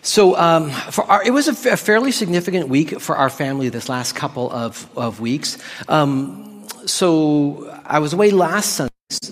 It was a fairly significant week for our family this last couple of weeks. So I was away last Sunday.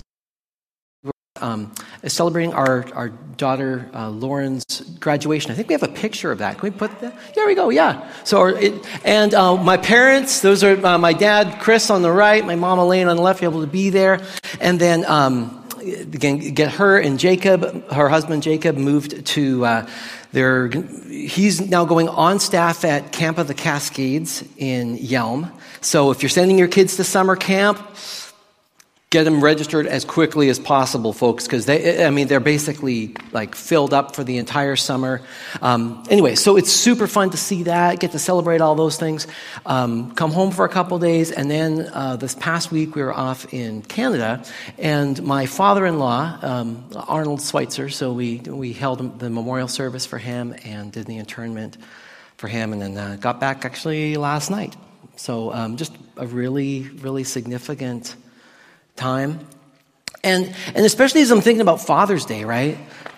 Celebrating our daughter Lauren's graduation. I think we have a picture of that. Can we put that? There we go. Yeah. My parents. Those are my dad, Chris, on the right. My mom, Elaine, on the left. Able to be there, and then again, get her and Jacob, her husband Jacob, moved to. He's now going on staff at Camp of the Cascades in Yelm. So if you're sending your kids to summer camp, get them registered as quickly as possible, folks, because they're basically like filled up for the entire summer. Anyway, so it's super fun to see that, get to celebrate all those things. Come home for a couple days, and then this past week we were off in Canada, and my father-in-law, Arnold Schweitzer, so we held the memorial service for him and did the internment for him, and then got back actually last night. So just a really, really significant time. And especially as I'm thinking about Father's Day, right?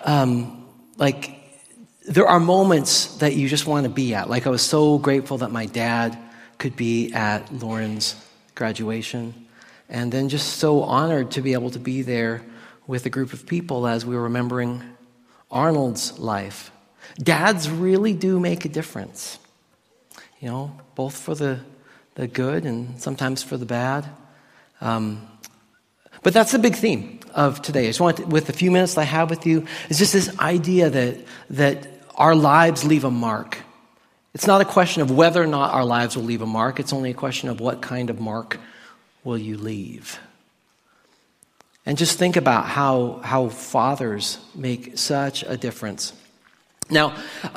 There are moments that you just want to be at. Like, I was so grateful that my dad could be at Lauren's graduation, and then just so honored to be able to be there with a group of people as we were remembering Arnold's life. Dads really do make a difference, both for the good and sometimes for the bad. But that's the big theme of today. I just want, with the few minutes that I have with you, is just this idea that our lives leave a mark. It's not a question of whether or not our lives will leave a mark. It's only a question of what kind of mark will you leave. And just think about how fathers make such a difference. Now,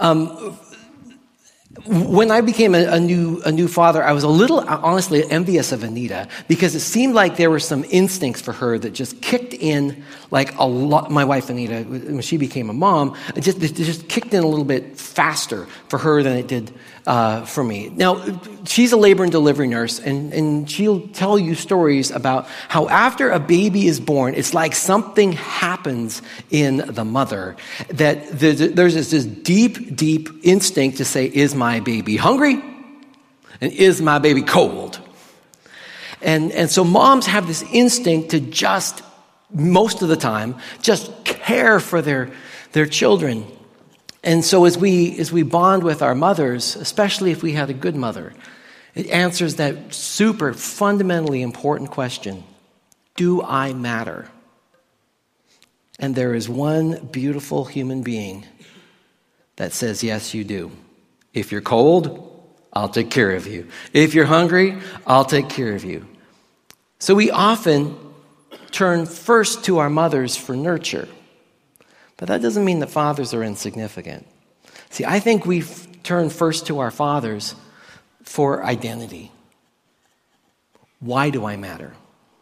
when I became a new father, I was a little, honestly, envious of Anita, because it seemed like there were some instincts for her that just kicked in like a lot. My wife Anita, when she became a mom, it just kicked in a little bit faster for her than it did for me. Now, she's a labor and delivery nurse, and she'll tell you stories about how after a baby is born, it's like something happens in the mother, that there's this deep, deep instinct to say, is my baby hungry? And is my baby cold? And so moms have this instinct to just, most of the time, just care for their children. And so as we bond with our mothers, especially if we had a good mother, it answers that super fundamentally important question: do I matter? And there is one beautiful human being that says, yes, you do. If you're cold, I'll take care of you. If you're hungry, I'll take care of you. So we often turn first to our mothers for nurture. But that doesn't mean that fathers are insignificant. See, I think we turn first to our fathers for identity. Why do I matter?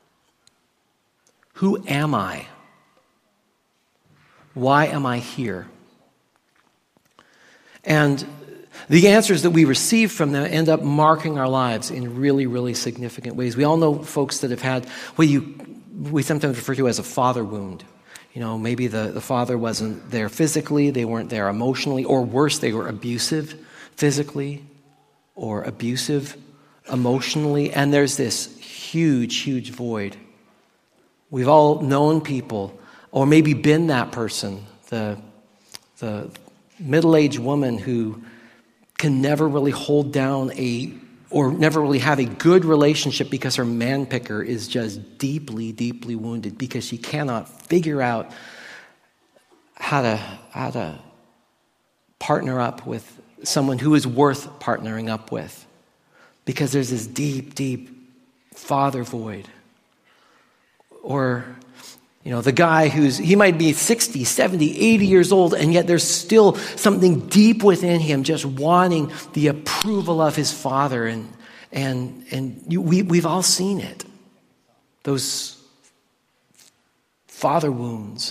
Who am I? Why am I here? And the answers that we receive from them end up marking our lives in really, really significant ways. We all know folks that have had what we sometimes refer to as a father wound. Maybe the father wasn't there physically, they weren't there emotionally, or worse, they were abusive physically or abusive emotionally, and there's this huge, huge void. We've all known people, or maybe been that person, the middle-aged woman who can never really hold down or never really have a good relationship because her man picker is just deeply, deeply wounded because she cannot figure out how to partner up with someone who is worth partnering up with, because there's this deep, deep father void. Or, the guy he might be 60, 70, 80 years old, and yet there's still something deep within him just wanting the approval of his father. And we've all seen it. Those father wounds.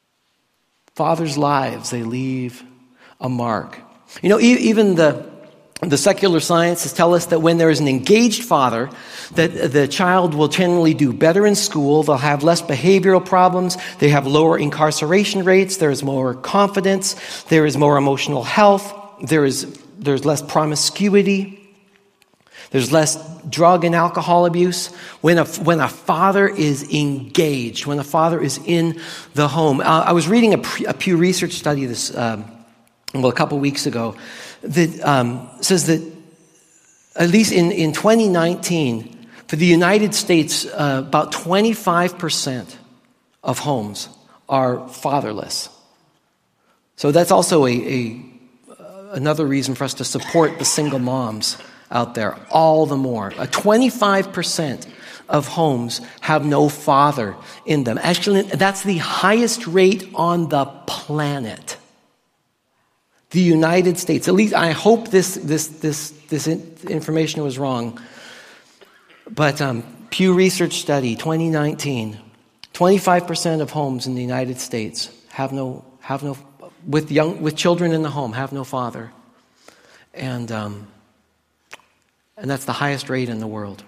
Fathers' lives, they leave a mark. Even the The secular sciences tell us that when there is an engaged father, that the child will generally do better in school, they'll have less behavioral problems, they have lower incarceration rates, there is more confidence, there is more emotional health, there's less promiscuity, there's less drug and alcohol abuse. When a father is engaged, when a father is in the home. I was reading a Pew Research study this a couple weeks ago that says that at least in 2019, for the United States, about 25% of homes are fatherless. So that's also another reason for us to support the single moms out there all the more. 25% of homes have no father in them. Actually, that's the highest rate on the planet. The United States, at least I hope this information was wrong, but Pew Research study 2019, 25% of homes in the United States have no with children in the home have no father, and that's the highest rate in the world.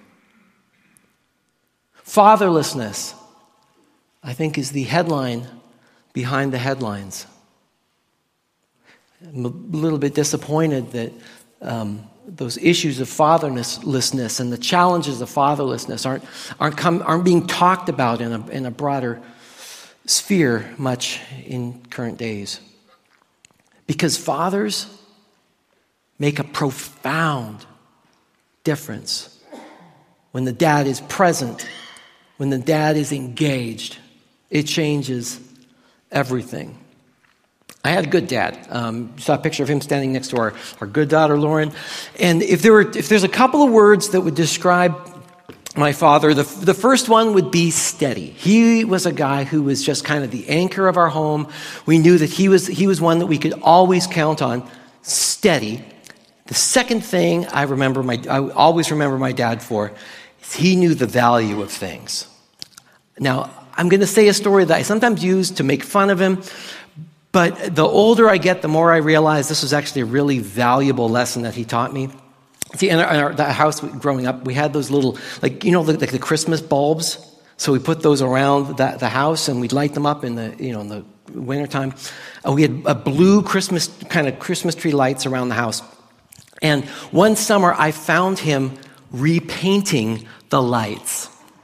Fatherlessness, I think, is the headline behind the headlines. I'm a little bit disappointed that those issues of fatherlessness and the challenges of fatherlessness aren't being talked about in a broader sphere much in current days. Because fathers make a profound difference when the dad is present, when the dad is engaged. It changes everything. I had a good dad. You saw a picture of him standing next to our good daughter, Lauren. And if there's a couple of words that would describe my father, the first one would be steady. He was a guy who was just kind of the anchor of our home. We knew that he was one that we could always count on. Steady. The second thing I always remember my dad for is he knew the value of things. Now, I'm going to say a story that I sometimes use to make fun of him. But the older I get, the more I realize this was actually a really valuable lesson that he taught me. See, in the house growing up, we had those little, the Christmas bulbs. So we put those around the house, and we'd light them up in the wintertime. We had a blue Christmas tree lights around the house. And one summer, I found him repainting the lights.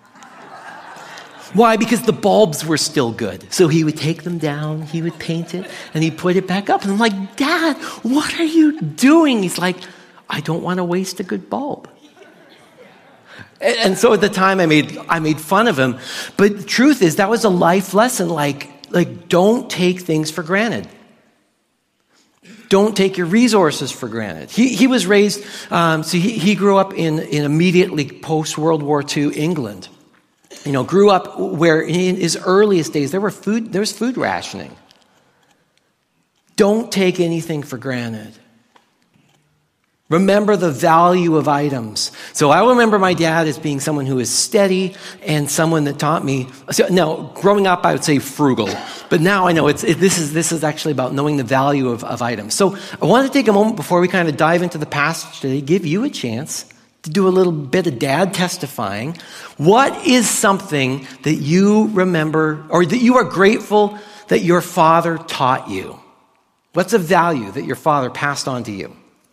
Why? Because the bulbs were still good. So he would take them down, he would paint it, and he'd put it back up. And I'm like, Dad, what are you doing? He's like, I don't want to waste a good bulb. And so at the time I made fun of him. But the truth is, that was a life lesson, like don't take things for granted. Don't take your resources for granted. He was raised, he grew up in immediately post-World War II England. Grew up where in his earliest days there was food rationing. Don't take anything for granted. Remember the value of items. So I remember my dad as being someone who is steady and someone that taught me. Now, growing up, I would say frugal, but now I know this is actually about knowing the value of items. So I want to take a moment before we kind of dive into the passage today, give you a chance to do a little bit of dad testifying. What is something that you remember or that you are grateful that your father taught you? What's a value that your father passed on to you?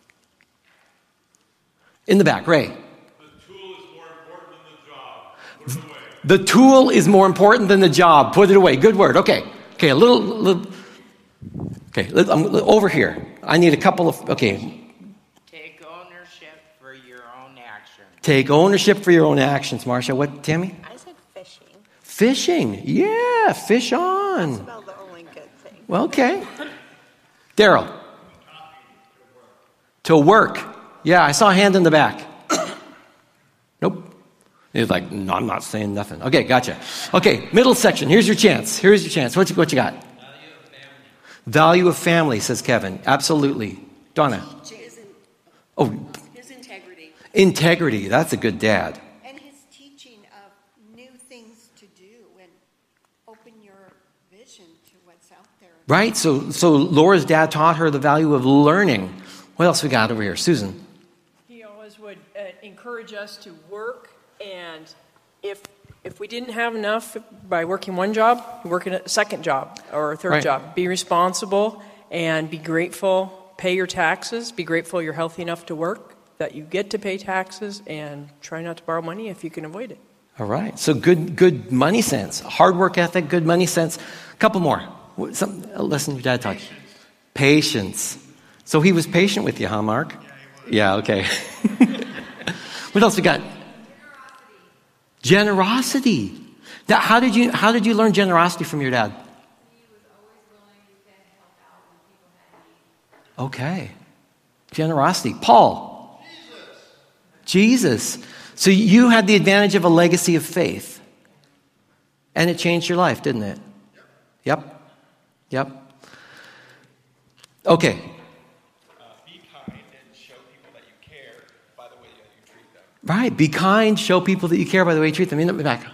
In the back, Ray. The tool is more important than the job. Put it away. Good word. Okay, a little. Okay, over here. I need a couple of. Okay. Take ownership for your own actions. Take ownership for your own actions, Marcia. What, Tammy? I said fishing. Fishing. Yeah, fish on. That's about the only good thing. Well, okay. Daryl. To work. Yeah, I saw a hand in the back. Nope. He's like, no, I'm not saying nothing. Okay, gotcha. Okay, middle section. Here's your chance. What you got? Value of family. Value of family, says Kevin. Absolutely. Donna. His integrity. Integrity. That's a good dad. And his teaching of new things to do and open your vision to what's out there. Right? So Laura's dad taught her the value of learning. What else we got over here? Susan. He always would encourage us to work, and if we didn't have enough by working one job, work a second job or a third job. Be responsible and be grateful. Pay your taxes. Be grateful you're healthy enough to work, that you get to pay taxes, and try not to borrow money if you can avoid it. All right. So good money sense. Hard work ethic, good money sense. A couple more. A lesson your dad taught you. Patience. So he was patient with you, huh, Mark? Yeah, okay. What else we got? Generosity. Now, how did you learn generosity from your dad? He was always willing to help out when people had need. Okay. Generosity. Paul. Jesus. So you had the advantage of a legacy of faith. And it changed your life, didn't it? Yep. Okay. Be kind and show people that you care by the way that you treat them. Right. Be kind. Show people that you care by the way you treat them. Back.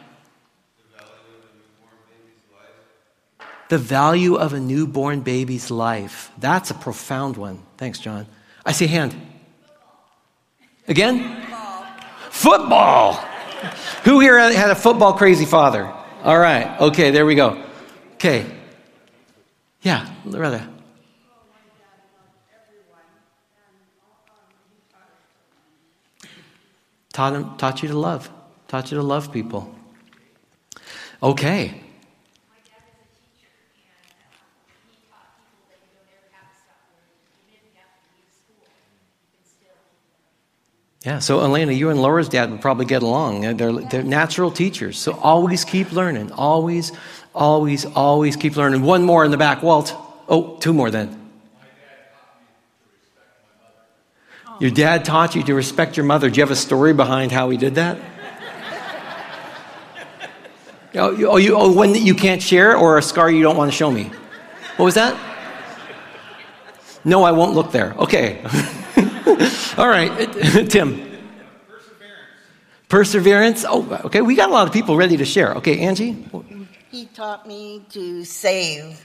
The value of a newborn baby's life. That's a profound one. Thanks, John. I see a hand. Again? Football. Who here had a football crazy father? All right. Okay, there we go. Okay. Yeah, Loretta. Taught you to love. Taught you to love people. Okay. Yeah, so Elena, you and Laura's dad would probably get along. They're natural teachers. So always keep learning. Always keep learning. One more in the back. Walt. Oh, two more then. Your dad taught you to respect your mother. Do you have a story behind how he did that? One that you can't share, or a scar you don't want to show me? What was that? No, I won't look there. Okay. All right, Tim. Perseverance. Oh, okay. We got a lot of people ready to share. Okay, Angie. He taught me to save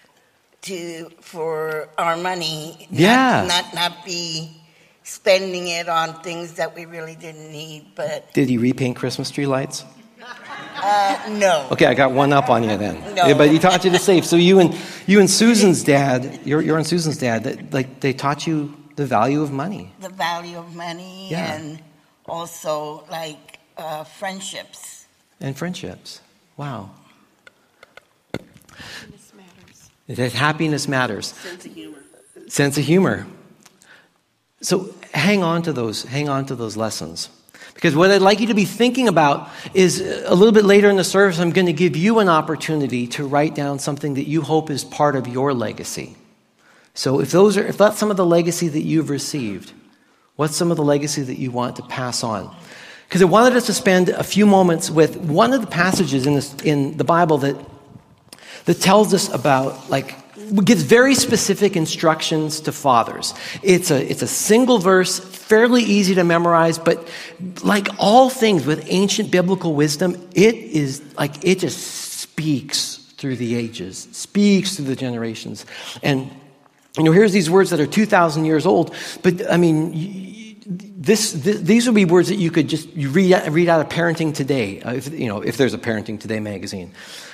for our money. Yeah. Not be spending it on things that we really didn't need. But did he repaint Christmas tree lights? No. Okay, I got one up on you then. No. Yeah, but he taught you to save. So you and Susan's dad, you're and Susan's dad. They taught you the value of money. The value of money, yeah. And also friendships. And friendships. Wow. Happiness matters. That happiness matters. Sense of humor. So hang on to those lessons. Because what I'd like you to be thinking about is a little bit later in the service, I'm going to give you an opportunity to write down something that you hope is part of your legacy. So if that's some of the legacy that you've received, what's some of the legacy that you want to pass on? Because I wanted us to spend a few moments with one of the passages in the Bible that tells us about, gives very specific instructions to fathers. It's a single verse, fairly easy to memorize, but like all things with ancient biblical wisdom, it just speaks through the ages, speaks through the generations. And here's these words that are 2,000 years old, but I mean, these would be words that you could just read out of Parenting Today, if there's a Parenting Today magazine.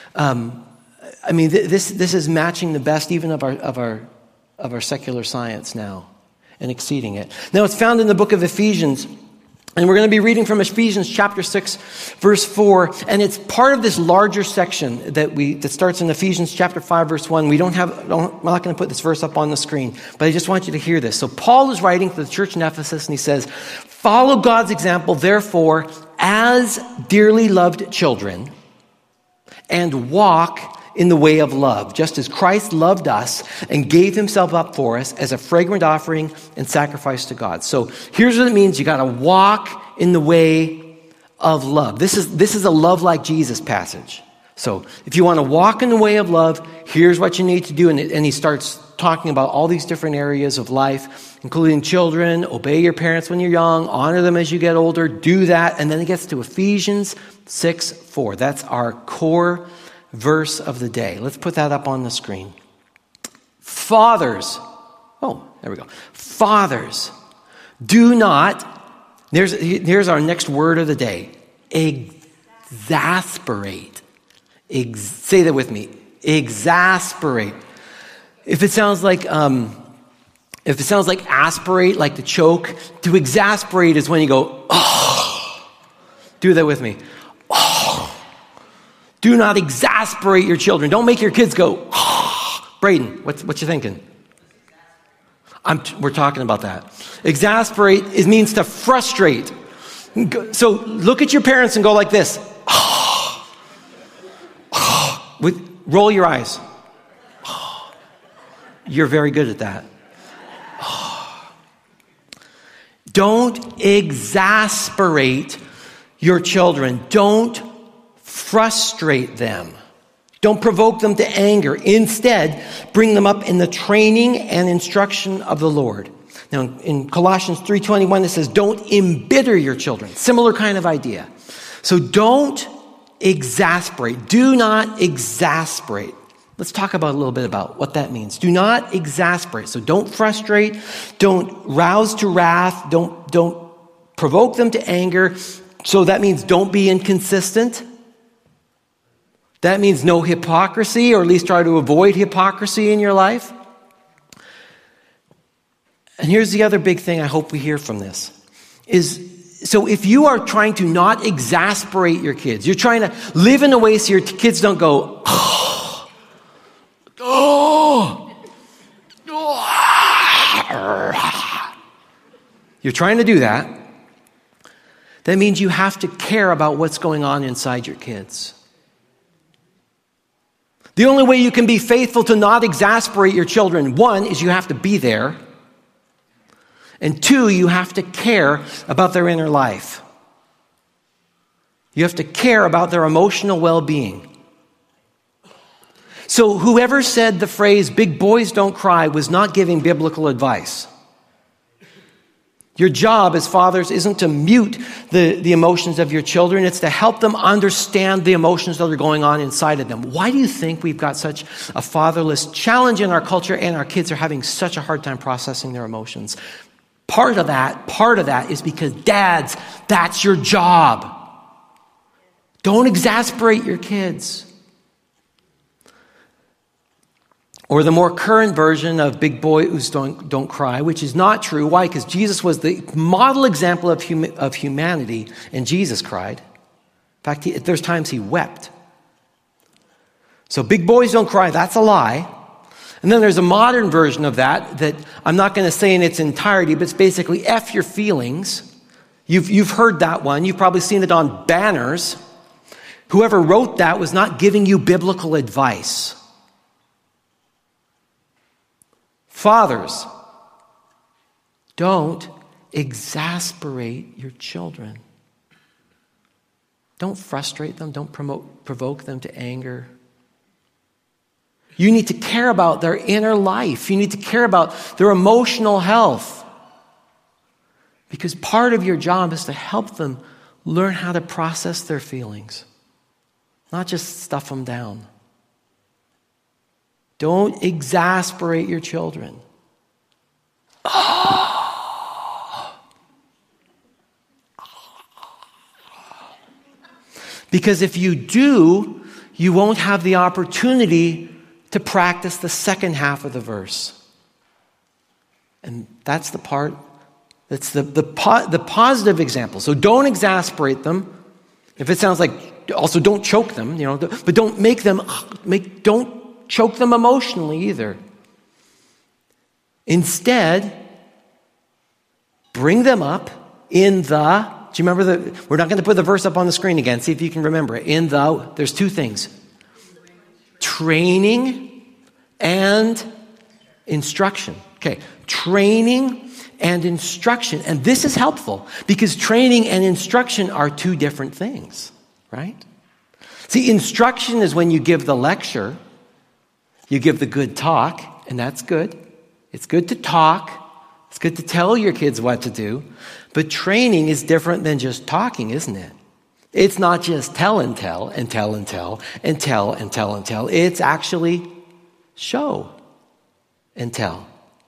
This is matching the best even of our secular science now, and exceeding it. Now it's found in the book of Ephesians, and we're going to be reading from Ephesians chapter 6, verse 4, and it's part of this larger section that starts in Ephesians chapter 5, verse 1. I'm not going to put this verse up on the screen, but I just want you to hear this. So Paul is writing to the church in Ephesus, and he says, "Follow God's example, therefore, as dearly loved children, and walk in the way of love, just as Christ loved us and gave himself up for us as a fragrant offering and sacrifice to God." So here's what it means. You got to walk in the way of love. This is a love like Jesus passage. So if you want to walk in the way of love, here's what you need to do. And he starts talking about all these different areas of life, including children, obey your parents when you're young, honor them as you get older, do that. And then he gets to Ephesians 6:4. That's our core verse of the day. Let's put that up on the screen. Fathers. Oh, there we go. Fathers, do not, here's our next word of the day. Exasperate. Say that with me. Exasperate. If it sounds like aspirate, like to choke, to exasperate is when you go, oh. Do that with me. Oh. Do not exasperate your children. Don't make your kids go, oh. Braden, what you thinking? We're talking about that. Exasperate means to frustrate. So look at your parents and go like this. Oh. Oh. Roll your eyes. Oh. You're very good at that. Don't exasperate your children. Don't frustrate them. Don't provoke them to anger. Instead, bring them up in the training and instruction of the Lord. Now, in Colossians 3:21, it says, don't embitter your children. Similar kind of idea. So don't exasperate. Do not exasperate. Let's talk about a little bit about what that means. Do not exasperate. So don't frustrate. Don't rouse to wrath. Don't provoke them to anger. So that means don't be inconsistent. That means no hypocrisy, or at least try to avoid hypocrisy in your life. And here's the other big thing I hope we hear from this. So if you are trying to not exasperate your kids, you're trying to live in a way so your kids don't go, oh, you're trying to do that. That means you have to care about what's going on inside your kids. The only way you can be faithful to not exasperate your children, one, is you have to be there. And two, you have to care about their inner life. You have to care about their emotional well-being. So whoever said the phrase, big boys don't cry, was not giving biblical advice. Your job as fathers isn't to mute the emotions of your children. It's to help them understand the emotions that are going on inside of them. Why do you think we've got such a fatherless challenge in our culture and our kids are having such a hard time processing their emotions? Part of that is because dads, that's your job. Don't exasperate your kids. Or the more current version of big boys don't cry, which is not true. Why? Because Jesus was the model example of humanity, and Jesus cried. In fact, there's times he wept. So big boys don't cry, that's a lie. And then there's a modern version of that I'm not going to say in its entirety, but it's basically F your feelings. You've heard that one. You've probably seen it on banners. Whoever wrote that was not giving you biblical advice. Fathers, don't exasperate your children. Don't frustrate them. Don't provoke them to anger. You need to care about their inner life. You need to care about their emotional health. Because part of your job is to help them learn how to process their feelings, not just stuff them down. Don't exasperate your children. Because if you do, you won't have the opportunity to practice the second half of the verse. And that's the part, that's the positive example. So don't exasperate them. If it sounds like, also don't choke them, but don't don't choke them emotionally either. Instead, bring them up in the, do you remember we're not going to put the verse up on the screen again, see if you can remember it. There's two things. Training and instruction. Okay, training and instruction. And this is helpful because training and instruction are two different things, right? See, instruction is when you give the lecture, you give the good talk, and that's good. It's good to talk. It's good to tell your kids what to do. But training is different than just talking, isn't it? It's not just tell and tell and tell and tell and tell and tell and tell. It's actually show and tell.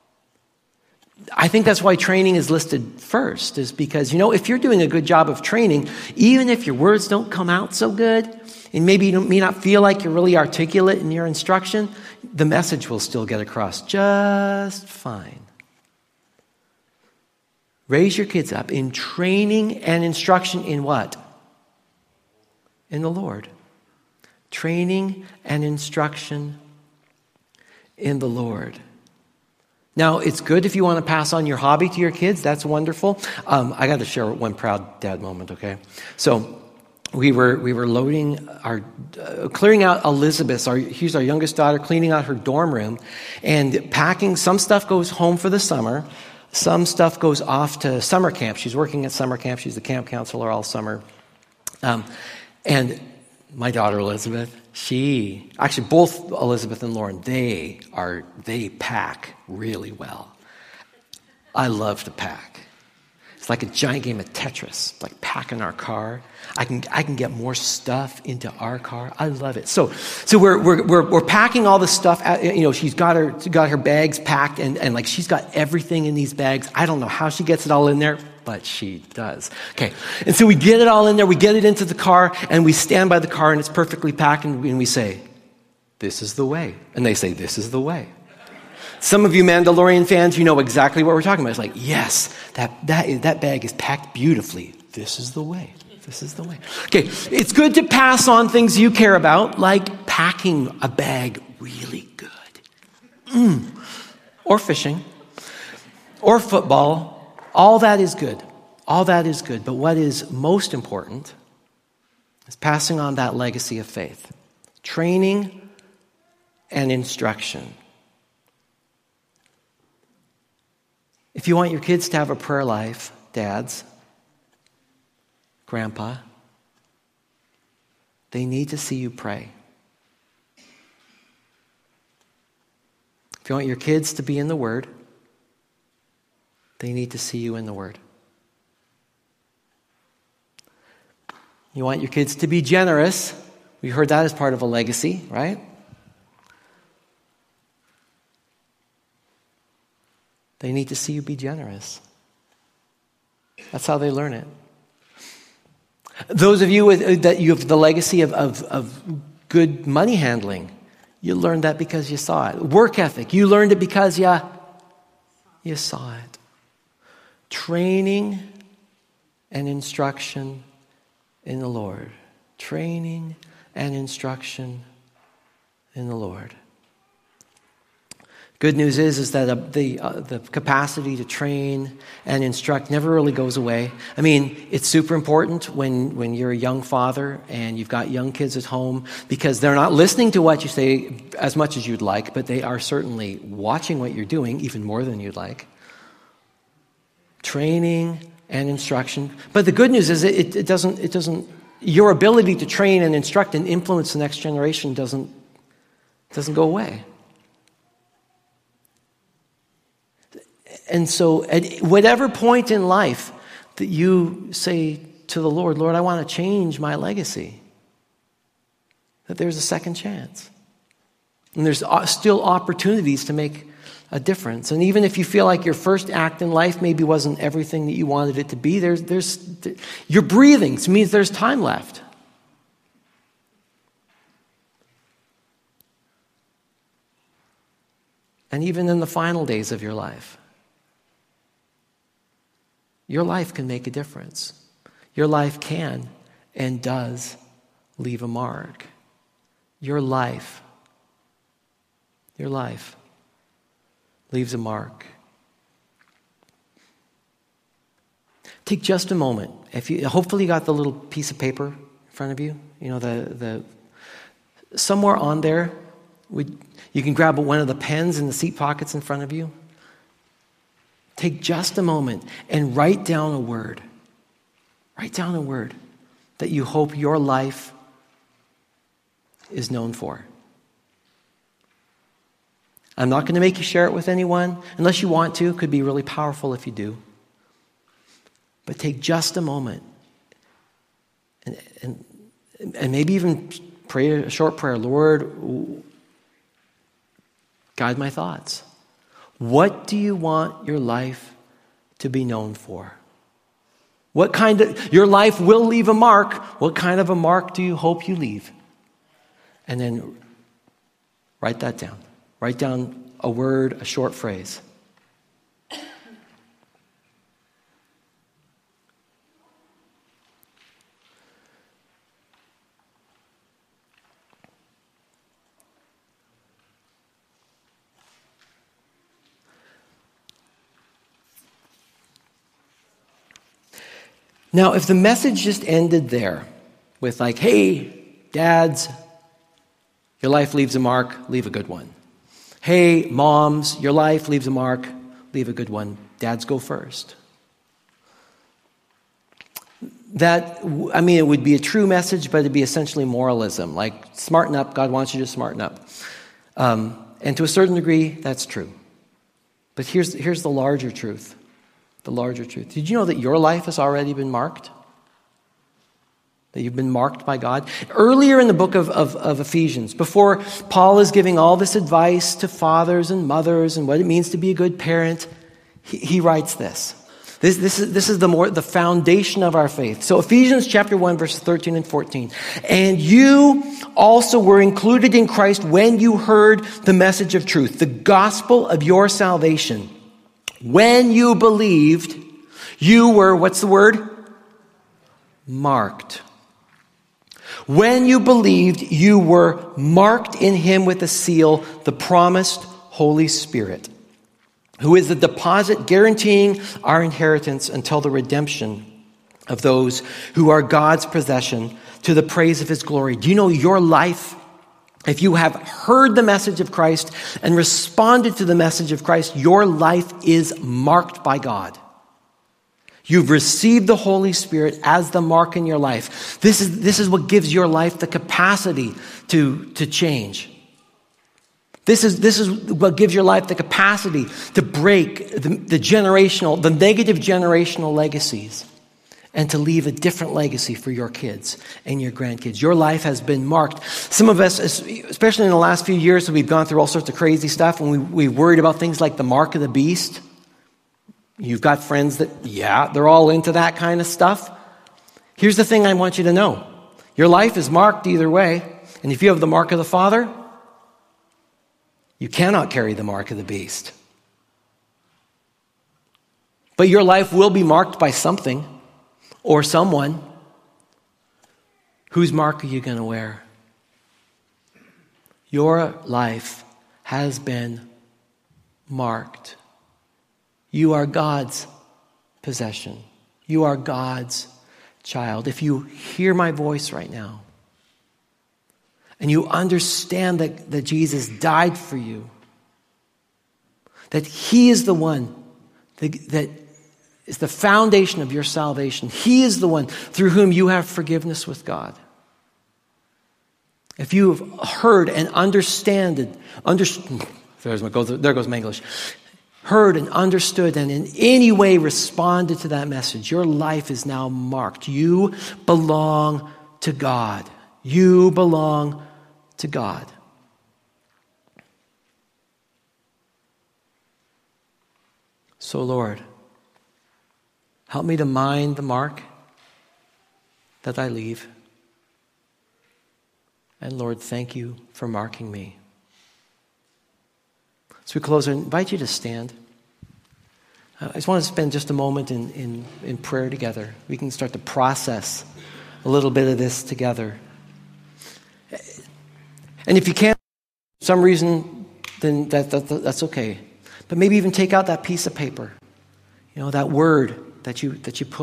I think that's why training is listed first, is because, if you're doing a good job of training, even if your words don't come out so good, and maybe you may not feel like you're really articulate in your instruction, the message will still get across just fine. Raise your kids up in training and instruction in what? In the Lord. Training and instruction in the Lord. Now, it's good if you want to pass on your hobby to your kids. That's wonderful. I got to share one proud dad moment, okay? So we were loading clearing out Elizabeth's, she's our youngest daughter, cleaning out her dorm room and packing. Some stuff goes home for the summer. Some stuff goes off to summer camp. She's working at summer camp. She's the camp counselor all summer. And my daughter Elizabeth, actually both Elizabeth and Lauren, they pack really well. I love to pack. It's like a giant game of Tetris, like packing our car. I can get more stuff into our car. I love it. So we're packing all the stuff. She's got her bags packed and like she's got everything in these bags. I don't know how she gets it all in there, but she does. Okay, and so we get it all in there. We get it into the car and we stand by the car and it's perfectly packed and we say, "This is the way," and they say, "This is the way." Some of you Mandalorian fans, you know exactly what we're talking about. It's like, yes, that bag is packed beautifully. This is the way. This is the way. Okay, it's good to pass on things you care about, like packing a bag really good. Or fishing. Or football. All that is good. All that is good. But what is most important is passing on that legacy of faith. Training and instruction. If you want your kids to have a prayer life, dads, grandpa, they need to see you pray. If you want your kids to be in the Word, they need to see you in the Word. You want your kids to be generous. We heard that as part of a legacy, right? They need to see you be generous. That's how they learn it. Those of you that you have the legacy of good money handling, you learned that because you saw it. Work ethic, you learned it because you saw it. Training and instruction in the Lord. Training and instruction in the Lord. Good news is that the capacity to train and instruct never really goes away. I mean, it's super important when you're a young father and you've got young kids at home because they're not listening to what you say as much as you'd like, but they are certainly watching what you're doing even more than you'd like. Training and instruction. But the good news is it doesn't. Your ability to train and instruct and influence the next generation doesn't go away. And so at whatever point in life that you say to the Lord, "Lord, I want to change my legacy," that there's a second chance. And there's still opportunities to make a difference. And even if you feel like your first act in life maybe wasn't everything that you wanted it to be, you're breathing. So it means there's time left. And even in the final days of your life can make a difference. Your life can and does leave a mark. Your life leaves a mark. Take just a moment. Hopefully you got the little piece of paper in front of you. You know, the somewhere on there, you can grab one of the pens in the seat pockets in front of you. Take just a moment and write down a word. Write down a word that you hope your life is known for. I'm not going to make you share it with anyone unless you want to. It could be really powerful if you do. But take just a moment And maybe even pray a short prayer. Lord, guide my thoughts. What do you want your life to be known for? Your life will leave a mark. What kind of a mark do you hope you leave? And then write that down. Write down a word, a short phrase. Now, if the message just ended there with like, hey, dads, your life leaves a mark, leave a good one. Hey, moms, your life leaves a mark, leave a good one. Dads go first. It would be a true message, but it'd be essentially moralism. Like, smarten up, God wants you to smarten up. And to a certain degree, that's true. But here's the larger truth. The larger truth. Did you know that your life has already been marked? That you've been marked by God? Earlier in the book of Ephesians, before Paul is giving all this advice to fathers and mothers and what it means to be a good parent, he writes this. This is the foundation of our faith. So Ephesians chapter 1, verses 13 and 14. And you also were included in Christ when you heard the message of truth, the gospel of your salvation. When you believed, you were, what's the word? Marked. When you believed, you were marked in him with a seal, the promised Holy Spirit, who is the deposit guaranteeing our inheritance until the redemption of those who are God's possession to the praise of his glory. Do you know your life? If you have heard the message of Christ and responded to the message of Christ, your life is marked by God. You've received the Holy Spirit as the mark in your life. This is what gives your life the capacity to change. This is what gives your life the capacity to break the negative generational legacies, and to leave a different legacy for your kids and your grandkids. Your life has been marked. Some of us, especially in the last few years, we've gone through all sorts of crazy stuff, and we worried about things like the mark of the beast. You've got friends that, they're all into that kind of stuff. Here's the thing I want you to know. Your life is marked either way, and if you have the mark of the Father, you cannot carry the mark of the beast. But your life will be marked by something or someone. Whose mark are you going to wear? Your life has been marked. You are God's possession. You are God's child. If you hear my voice right now, and you understand that Jesus died for you, that he is the one that is the foundation of your salvation. He is the one through whom you have forgiveness with God. If you have heard and there goes my English. Heard and understood and in any way responded to that message, your life is now marked. You belong to God. You belong to God. So, Lord, help me to mind the mark that I leave. And Lord, thank you for marking me. As we close, I invite you to stand. I just want to spend just a moment in prayer together. We can start to process a little bit of this together. And if you can't, for some reason, then that's okay. But maybe even take out that piece of paper, that word that you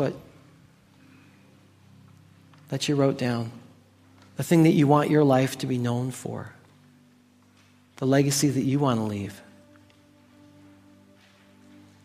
wrote down, the thing that you want your life to be known for, the legacy that you want to leave.